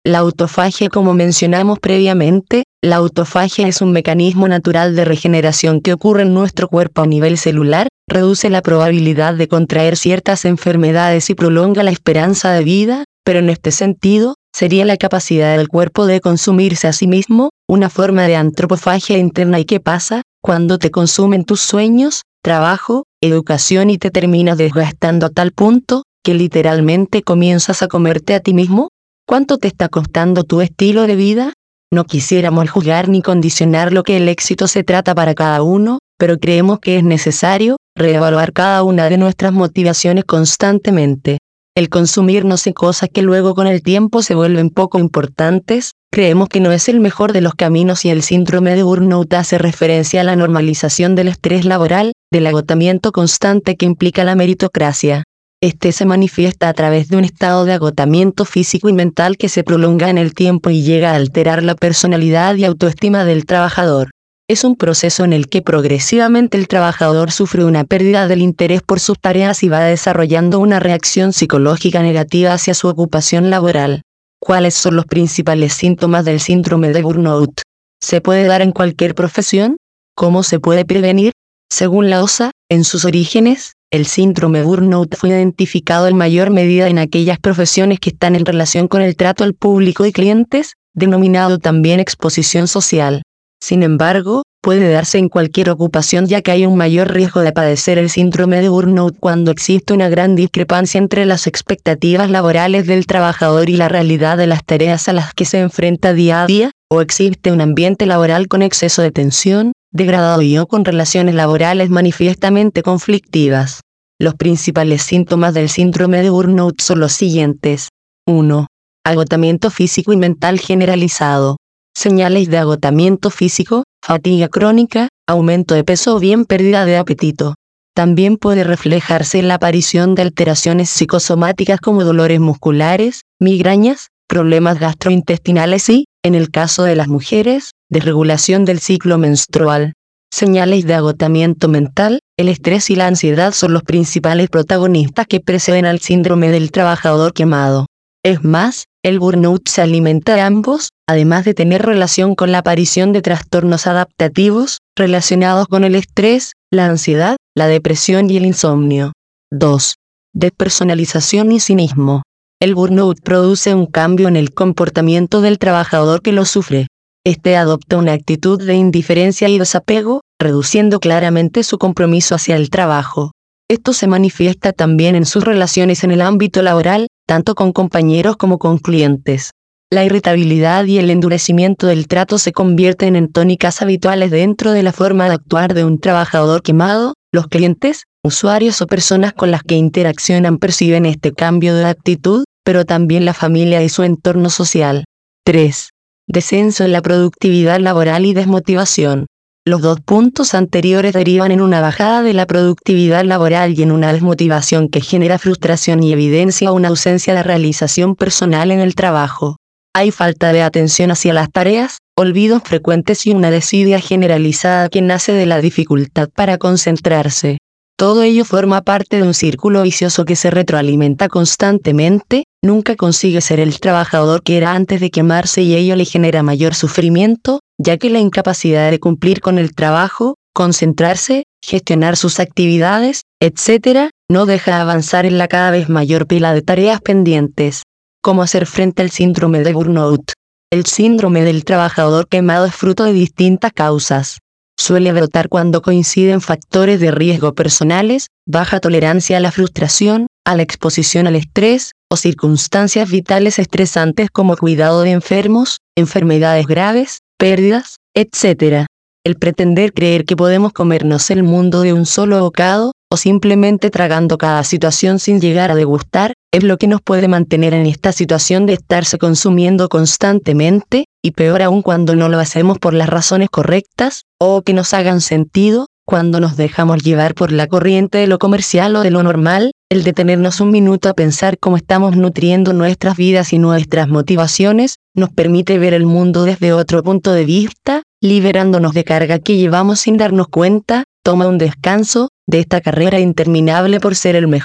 La autofagia, como mencionamos previamente, la autofagia es un mecanismo natural de regeneración que ocurre en nuestro cuerpo a nivel celular, reduce la probabilidad de contraer ciertas enfermedades y prolonga la esperanza de vida, pero en este sentido, sería la capacidad del cuerpo de consumirse a sí mismo, una forma de antropofagia interna. ¿Y qué pasa cuando te consumen tus sueños, trabajo, educación y te terminas desgastando a tal punto que literalmente comienzas a comerte a ti mismo? ¿Cuánto te está costando tu estilo de vida? No quisiéramos juzgar ni condicionar lo que el éxito se trata para cada uno, pero creemos que es necesario reevaluar cada una de nuestras motivaciones constantemente. El consumirnos en cosas que luego con el tiempo se vuelven poco importantes, creemos que no es el mejor de los caminos, y el síndrome de burnout hace referencia a la normalización del estrés laboral, del agotamiento constante que implica la meritocracia. Este se manifiesta a través de un estado de agotamiento físico y mental que se prolonga en el tiempo y llega a alterar la personalidad y autoestima del trabajador. Es un proceso en el que progresivamente el trabajador sufre una pérdida del interés por sus tareas y va desarrollando una reacción psicológica negativa hacia su ocupación laboral. ¿Cuáles son los principales síntomas del síndrome de burnout? ¿Se puede dar en cualquier profesión? ¿Cómo se puede prevenir? Según la O S A, en sus orígenes, el síndrome burnout fue identificado en mayor medida en aquellas profesiones que están en relación con el trato al público y clientes, denominado también exposición social. Sin embargo, puede darse en cualquier ocupación, ya que hay un mayor riesgo de padecer el síndrome de burnout cuando existe una gran discrepancia entre las expectativas laborales del trabajador y la realidad de las tareas a las que se enfrenta día a día, o existe un ambiente laboral con exceso de tensión, degradado y o con relaciones laborales manifiestamente conflictivas. Los principales síntomas del síndrome de burnout son los siguientes. uno. Agotamiento físico y mental generalizado. Señales de agotamiento físico: fatiga crónica, aumento de peso o bien pérdida de apetito. También puede reflejarse en la aparición de alteraciones psicosomáticas como dolores musculares, migrañas, problemas gastrointestinales y, en el caso de las mujeres, desregulación del ciclo menstrual. Señales de agotamiento mental: el estrés y la ansiedad son los principales protagonistas que preceden al síndrome del trabajador quemado. Es más, el burnout se alimenta de ambos, además de tener relación con la aparición de trastornos adaptativos, relacionados con el estrés, la ansiedad, la depresión y el insomnio. dos. Despersonalización y cinismo. El burnout produce un cambio en el comportamiento del trabajador que lo sufre. Este adopta una actitud de indiferencia y desapego, reduciendo claramente su compromiso hacia el trabajo. Esto se manifiesta también en sus relaciones en el ámbito laboral, tanto con compañeros como con clientes. La irritabilidad y el endurecimiento del trato se convierten en tónicas habituales dentro de la forma de actuar de un trabajador quemado. Los clientes, usuarios o personas con las que interaccionan perciben este cambio de actitud, pero también la familia y su entorno social. tres. Descenso en la productividad laboral y desmotivación. Los dos puntos anteriores derivan en una bajada de la productividad laboral y en una desmotivación que genera frustración y evidencia una ausencia de realización personal en el trabajo. Hay falta de atención hacia las tareas, olvidos frecuentes y una desidia generalizada que nace de la dificultad para concentrarse. Todo ello forma parte de un círculo vicioso que se retroalimenta constantemente, nunca consigue ser el trabajador que era antes de quemarse y ello le genera mayor sufrimiento, ya que la incapacidad de cumplir con el trabajo, concentrarse, gestionar sus actividades, etcétera, no deja avanzar en la cada vez mayor pila de tareas pendientes. ¿Cómo hacer frente al síndrome de burnout? El síndrome del trabajador quemado es fruto de distintas causas. Suele brotar cuando coinciden factores de riesgo personales, baja tolerancia a la frustración, a la exposición al estrés, o circunstancias vitales estresantes como cuidado de enfermos, enfermedades graves, pérdidas, etcétera. El pretender creer que podemos comernos el mundo de un solo bocado, o simplemente tragando cada situación sin llegar a degustar, es lo que nos puede mantener en esta situación de estarse consumiendo constantemente, y peor aún cuando no lo hacemos por las razones correctas, o que nos hagan sentido, cuando nos dejamos llevar por la corriente de lo comercial o de lo normal. El detenernos un minuto a pensar cómo estamos nutriendo nuestras vidas y nuestras motivaciones, nos permite ver el mundo desde otro punto de vista, liberándonos de carga que llevamos sin darnos cuenta. Toma un descanso de esta carrera interminable por ser el mejor,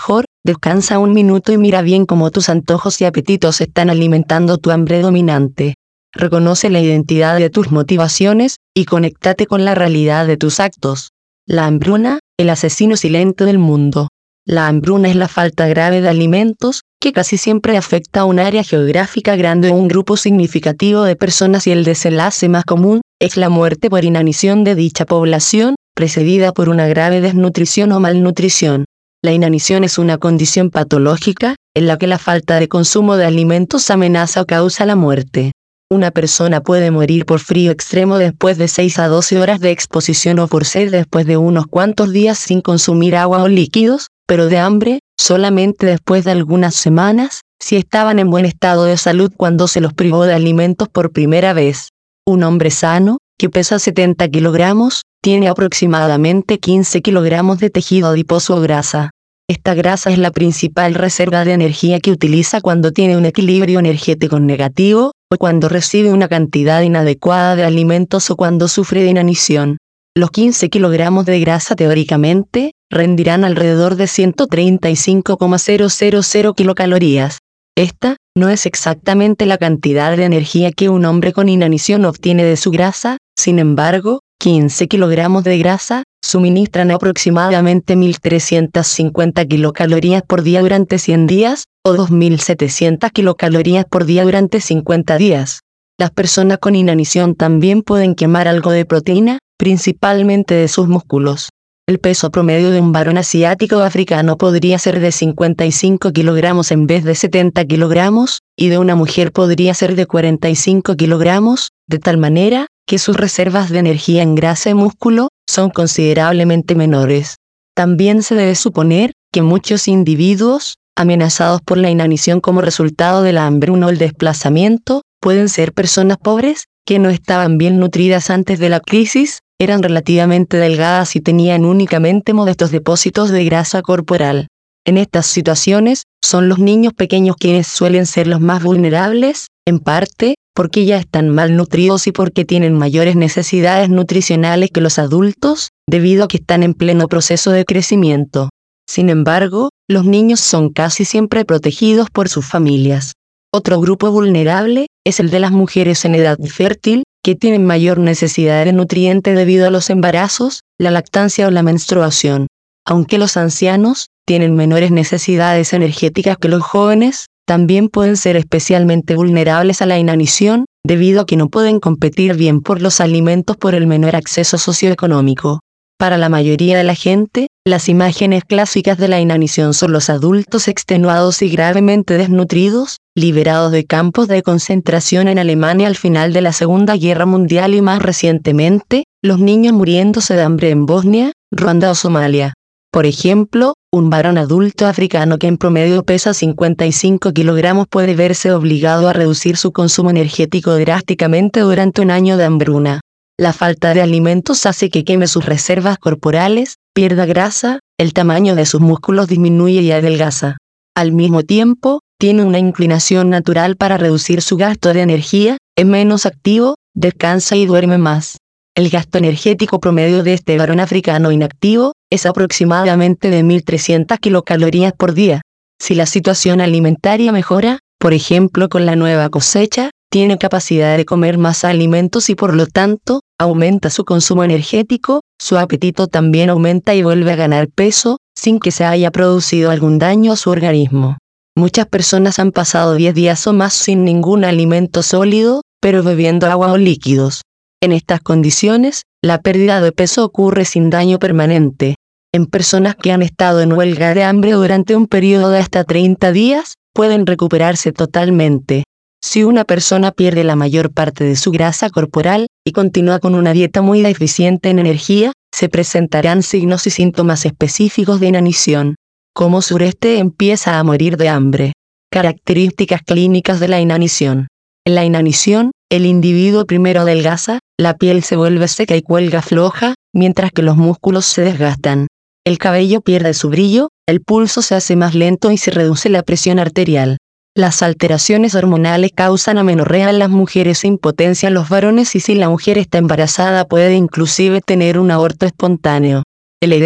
Descansa un minuto y mira bien cómo tus antojos y apetitos están alimentando tu hambre dominante. Reconoce la identidad de tus motivaciones y conéctate con la realidad de tus actos. La hambruna, el asesino silente del mundo. La hambruna es la falta grave de alimentos, que casi siempre afecta a un área geográfica grande o un grupo significativo de personas, y el desenlace más común es la muerte por inanición de dicha población, precedida por una grave desnutrición o malnutrición. La inanición es una condición patológica, en la que la falta de consumo de alimentos amenaza o causa la muerte. Una persona puede morir por frío extremo después de seis a doce horas de exposición o por sed después de unos cuantos días sin consumir agua o líquidos, pero de hambre, solamente después de algunas semanas, si estaban en buen estado de salud cuando se los privó de alimentos por primera vez. Un hombre sano, que pesa setenta kilogramos, tiene aproximadamente quince kilogramos de tejido adiposo o grasa. Esta grasa es la principal reserva de energía que utiliza cuando tiene un equilibrio energético negativo, o cuando recibe una cantidad inadecuada de alimentos o cuando sufre de inanición. Los quince kilogramos de grasa teóricamente rendirán alrededor de ciento treinta y cinco coma cero cero cero kilocalorías. Esta no es exactamente la cantidad de energía que un hombre con inanición obtiene de su grasa, sin embargo, quince kilogramos de grasa suministran aproximadamente mil trescientas cincuenta kilocalorías por día durante cien días, o dos mil setecientas kilocalorías por día durante cincuenta días. Las personas con inanición también pueden quemar algo de proteína, principalmente de sus músculos. El peso promedio de un varón asiático o africano podría ser de cincuenta y cinco kilogramos en vez de setenta kilogramos, y de una mujer podría ser de cuarenta y cinco kilogramos, de tal manera que sus reservas de energía en grasa y músculo son considerablemente menores. También se debe suponer que muchos individuos, amenazados por la inanición como resultado de la hambruna o el desplazamiento, pueden ser personas pobres, que no estaban bien nutridas antes de la crisis, eran relativamente delgadas y tenían únicamente modestos depósitos de grasa corporal. En estas situaciones, son los niños pequeños quienes suelen ser los más vulnerables, en parte, porque ya están malnutridos y porque tienen mayores necesidades nutricionales que los adultos, debido a que están en pleno proceso de crecimiento. Sin embargo, los niños son casi siempre protegidos por sus familias. Otro grupo vulnerable es el de las mujeres en edad fértil, que tienen mayor necesidad de nutrientes debido a los embarazos, la lactancia o la menstruación. Aunque los ancianos tienen menores necesidades energéticas que los jóvenes, también pueden ser especialmente vulnerables a la inanición, debido a que no pueden competir bien por los alimentos por el menor acceso socioeconómico. Para la mayoría de la gente, las imágenes clásicas de la inanición son los adultos extenuados y gravemente desnutridos, liberados de campos de concentración en Alemania al final de la Segunda Guerra Mundial y más recientemente, los niños muriéndose de hambre en Bosnia, Ruanda o Somalia. Por ejemplo, un varón adulto africano que en promedio pesa cincuenta y cinco kilogramos puede verse obligado a reducir su consumo energético drásticamente durante un año de hambruna. La falta de alimentos hace que queme sus reservas corporales, pierda grasa, el tamaño de sus músculos disminuye y adelgaza. Al mismo tiempo, tiene una inclinación natural para reducir su gasto de energía, es menos activo, descansa y duerme más. El gasto energético promedio de este varón africano inactivo es aproximadamente de mil trescientas kilocalorías por día. Si la situación alimentaria mejora, por ejemplo con la nueva cosecha, tiene capacidad de comer más alimentos y por lo tanto, aumenta su consumo energético, su apetito también aumenta y vuelve a ganar peso, sin que se haya producido algún daño a su organismo. Muchas personas han pasado diez días o más sin ningún alimento sólido, pero bebiendo agua o líquidos. En estas condiciones, la pérdida de peso ocurre sin daño permanente. En personas que han estado en huelga de hambre durante un periodo de hasta treinta días, pueden recuperarse totalmente. Si una persona pierde la mayor parte de su grasa corporal y continúa con una dieta muy deficiente en energía, se presentarán signos y síntomas específicos de inanición. Como sureste empieza a morir de hambre. Características clínicas de la inanición. En la inanición, el individuo primero adelgaza, la piel se vuelve seca y cuelga floja, mientras que los músculos se desgastan. El cabello pierde su brillo, el pulso se hace más lento y se reduce la presión arterial. Las alteraciones hormonales causan amenorrea en las mujeres e impotencia en los varones, y si la mujer está embarazada puede inclusive tener un aborto espontáneo. El edema,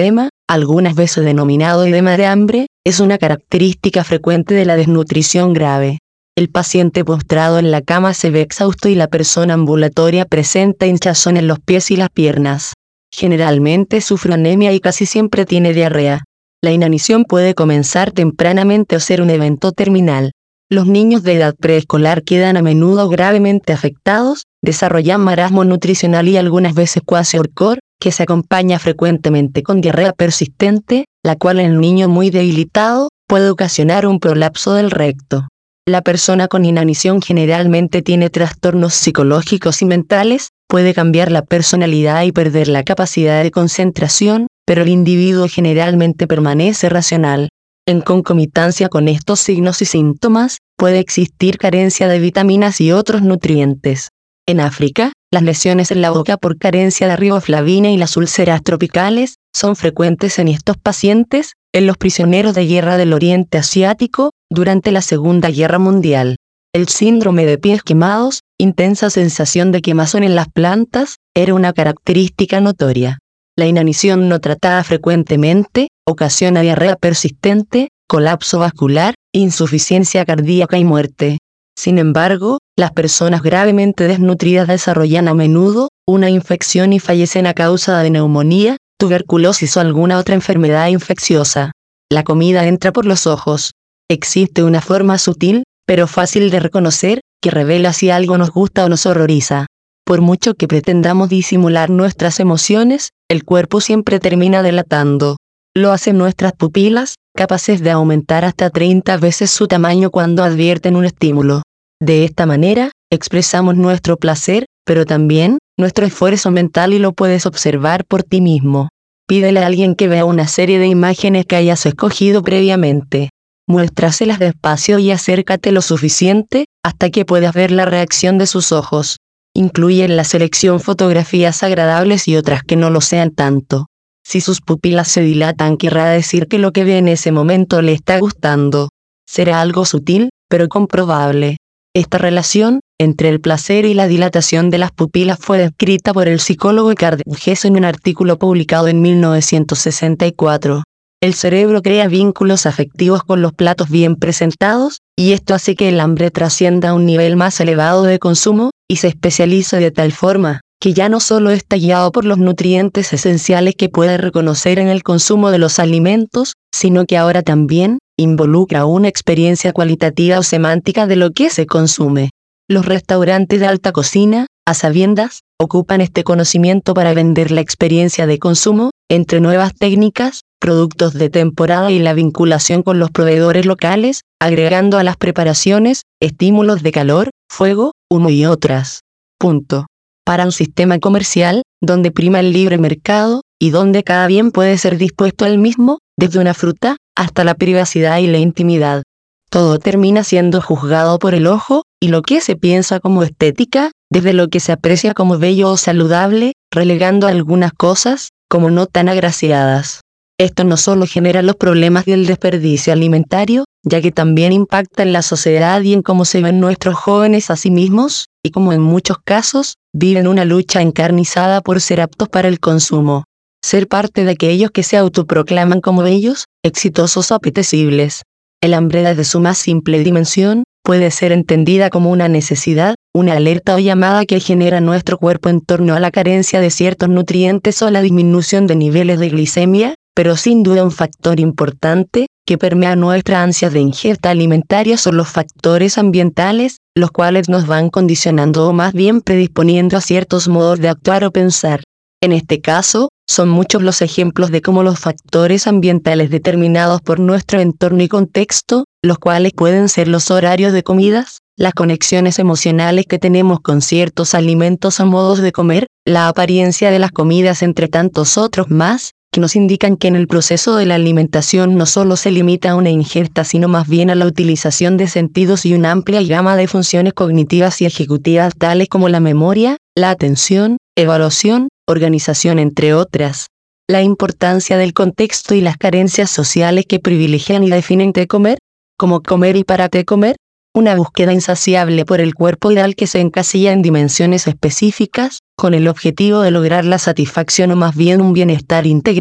algunas veces denominado edema de hambre, es una característica frecuente de la desnutrición grave. El paciente postrado en la cama se ve exhausto y la persona ambulatoria presenta hinchazón en los pies y las piernas. Generalmente sufre anemia y casi siempre tiene diarrea. La inanición puede comenzar tempranamente o ser un evento terminal. Los niños de edad preescolar quedan a menudo gravemente afectados, desarrollan marasmo nutricional y algunas veces kwashiorkor, que se acompaña frecuentemente con diarrea persistente, la cual en un niño muy debilitado puede ocasionar un prolapso del recto. La persona con inanición generalmente tiene trastornos psicológicos y mentales, puede cambiar la personalidad y perder la capacidad de concentración, pero el individuo generalmente permanece racional. En concomitancia con estos signos y síntomas, puede existir carencia de vitaminas y otros nutrientes. En África, las lesiones en la boca por carencia de riboflavina y las úlceras tropicales son frecuentes en estos pacientes, en los prisioneros de guerra del Oriente Asiático, durante la Segunda Guerra Mundial. El síndrome de pies quemados, intensa sensación de quemazón en las plantas, era una característica notoria. La inanición no tratada frecuentemente ocasiona diarrea persistente, colapso vascular, insuficiencia cardíaca y muerte. Sin embargo, las personas gravemente desnutridas desarrollan a menudo una infección y fallecen a causa de neumonía, tuberculosis o alguna otra enfermedad infecciosa. La comida entra por los ojos. Existe una forma sutil, pero fácil de reconocer, que revela si algo nos gusta o nos horroriza. Por mucho que pretendamos disimular nuestras emociones, el cuerpo siempre termina delatando. Lo hacen nuestras pupilas, capaces de aumentar hasta treinta veces su tamaño cuando advierten un estímulo. De esta manera, expresamos nuestro placer, pero también nuestro esfuerzo mental y lo puedes observar por ti mismo. Pídele a alguien que vea una serie de imágenes que hayas escogido previamente. Muéstraselas despacio y acércate lo suficiente, hasta que puedas ver la reacción de sus ojos. Incluye en la selección fotografías agradables y otras que no lo sean tanto. Si sus pupilas se dilatan, querrá decir que lo que ve en ese momento le está gustando. Será algo sutil, pero comprobable. Esta relación, entre el placer y la dilatación de las pupilas fue descrita por el psicólogo Eckhart Hesse en un artículo publicado en mil novecientos sesenta y cuatro. El cerebro crea vínculos afectivos con los platos bien presentados, y esto hace que el hambre trascienda a un nivel más elevado de consumo, y se especializa de tal forma, que ya no solo está guiado por los nutrientes esenciales que puede reconocer en el consumo de los alimentos, sino que ahora también involucra una experiencia cualitativa o semántica de lo que se consume. Los restaurantes de alta cocina, a sabiendas, ocupan este conocimiento para vender la experiencia de consumo, entre nuevas técnicas, productos de temporada y la vinculación con los proveedores locales, agregando a las preparaciones estímulos de calor, fuego, humo y otras. Punto. Para un sistema comercial, donde prima el libre mercado, y donde cada bien puede ser dispuesto al mismo, desde una fruta, hasta la privacidad y la intimidad. Todo termina siendo juzgado por el ojo, y lo que se piensa como estética, desde lo que se aprecia como bello o saludable, relegando algunas cosas, como no tan agraciadas. Esto no solo genera los problemas del desperdicio alimentario, ya que también impacta en la sociedad y en cómo se ven nuestros jóvenes a sí mismos, y como en muchos casos, viven una lucha encarnizada por ser aptos para el consumo. Ser parte de aquellos que se autoproclaman como bellos, exitosos o apetecibles. El hambre desde su más simple dimensión, puede ser entendida como una necesidad, una alerta o llamada que genera nuestro cuerpo en torno a la carencia de ciertos nutrientes o la disminución de niveles de glicemia, pero sin duda un factor importante, que permea nuestra ansia de ingesta alimentaria son los factores ambientales, los cuales nos van condicionando o más bien predisponiendo a ciertos modos de actuar o pensar. En este caso, son muchos los ejemplos de cómo los factores ambientales determinados por nuestro entorno y contexto, los cuales pueden ser los horarios de comidas, las conexiones emocionales que tenemos con ciertos alimentos o modos de comer, la apariencia de las comidas entre tantos otros más, que nos indican que en el proceso de la alimentación no solo se limita a una ingesta sino más bien a la utilización de sentidos y una amplia gama de funciones cognitivas y ejecutivas tales como la memoria, la atención, evaluación, organización entre otras. La importancia del contexto y las carencias sociales que privilegian y definen qué comer, cómo comer y para qué comer, una búsqueda insaciable por el cuerpo ideal que se encasilla en dimensiones específicas, con el objetivo de lograr la satisfacción o más bien un bienestar integral,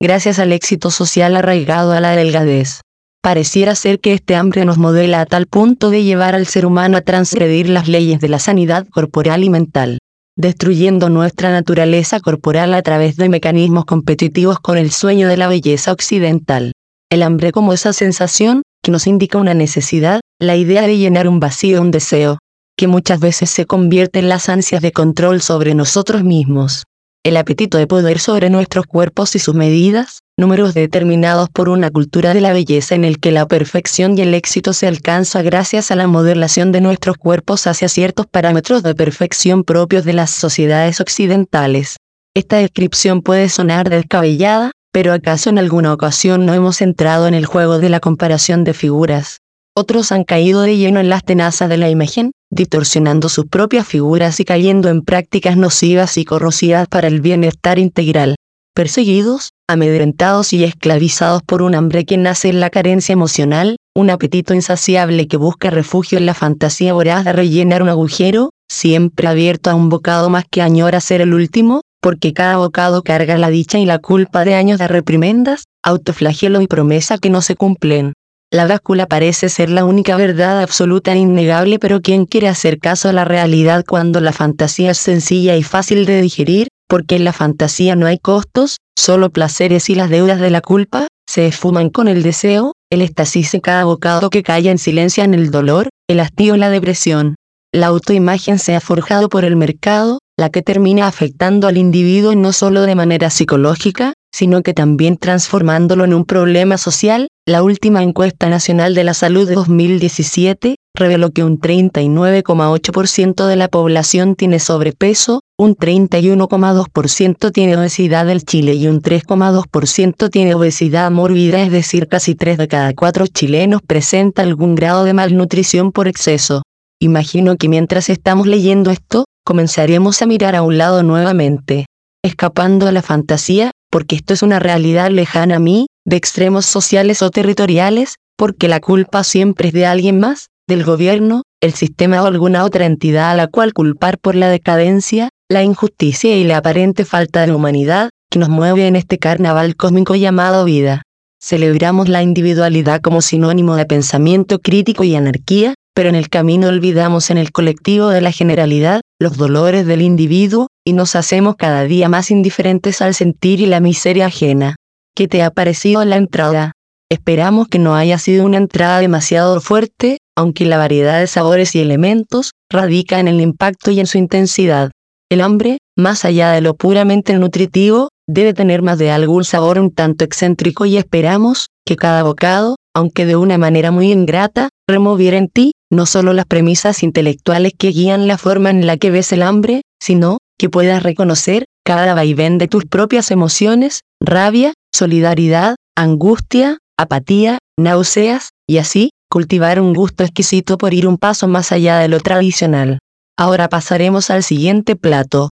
gracias al éxito social arraigado a la delgadez. Pareciera ser que este hambre nos modela a tal punto de llevar al ser humano a transgredir las leyes de la sanidad corporal y mental, destruyendo nuestra naturaleza corporal a través de mecanismos competitivos con el sueño de la belleza occidental. El hambre como esa sensación, que nos indica una necesidad, la idea de llenar un vacío, un deseo, que muchas veces se convierte en las ansias de control sobre nosotros mismos. El apetito de poder sobre nuestros cuerpos y sus medidas, números determinados por una cultura de la belleza en el que la perfección y el éxito se alcanza gracias a la modelación de nuestros cuerpos hacia ciertos parámetros de perfección propios de las sociedades occidentales. Esta descripción puede sonar descabellada, pero ¿acaso en alguna ocasión no hemos entrado en el juego de la comparación de figuras? Otros han caído de lleno en las tenazas de la imagen, distorsionando sus propias figuras y cayendo en prácticas nocivas y corrosivas para el bienestar integral. Perseguidos, amedrentados y esclavizados por un hambre que nace en la carencia emocional, un apetito insaciable que busca refugio en la fantasía voraz de rellenar un agujero, siempre abierto a un bocado más que añora ser el último, porque cada bocado carga la dicha y la culpa de años de reprimendas, autoflagelo y promesa que no se cumplen. La báscula parece ser la única verdad absoluta e innegable, pero ¿quién quiere hacer caso a la realidad cuando la fantasía es sencilla y fácil de digerir? Porque en la fantasía no hay costos, solo placeres, y las deudas de la culpa se esfuman con el deseo, el éxtasis en cada bocado que calla en silencio en el dolor, el hastío y la depresión. La autoimagen se ha forjado por el mercado, la que termina afectando al individuo no solo de manera psicológica, sino que también transformándolo en un problema social. La última encuesta nacional de la salud de dos mil diecisiete reveló que un treinta y nueve coma ocho por ciento de la población tiene sobrepeso, un treinta y uno coma dos por ciento tiene obesidad en Chile y un tres coma dos por ciento tiene obesidad mórbida, es decir, casi tres de cada cuatro chilenos presenta algún grado de malnutrición por exceso. Imagino que mientras estamos leyendo esto, comenzaremos a mirar a un lado nuevamente, escapando a la fantasía, porque esto es una realidad lejana a mí, de extremos sociales o territoriales, porque la culpa siempre es de alguien más, del gobierno, el sistema o alguna otra entidad a la cual culpar por la decadencia, la injusticia y la aparente falta de humanidad, que nos mueve en este carnaval cósmico llamado vida. Celebramos la individualidad como sinónimo de pensamiento crítico y anarquía, pero en el camino olvidamos en el colectivo de la generalidad, los dolores del individuo, y nos hacemos cada día más indiferentes al sentir y la miseria ajena. ¿Qué te ha parecido la entrada? Esperamos que no haya sido una entrada demasiado fuerte, aunque la variedad de sabores y elementos radica en el impacto y en su intensidad. El hambre, más allá de lo puramente nutritivo, debe tener más de algún sabor un tanto excéntrico, y esperamos que cada bocado, aunque de una manera muy ingrata, removiera en ti no solo las premisas intelectuales que guían la forma en la que ves el hambre, sino que puedas reconocer cada vaivén de tus propias emociones, rabia, solidaridad, angustia, apatía, náuseas, y así, cultivar un gusto exquisito por ir un paso más allá de lo tradicional. Ahora pasaremos al siguiente plato.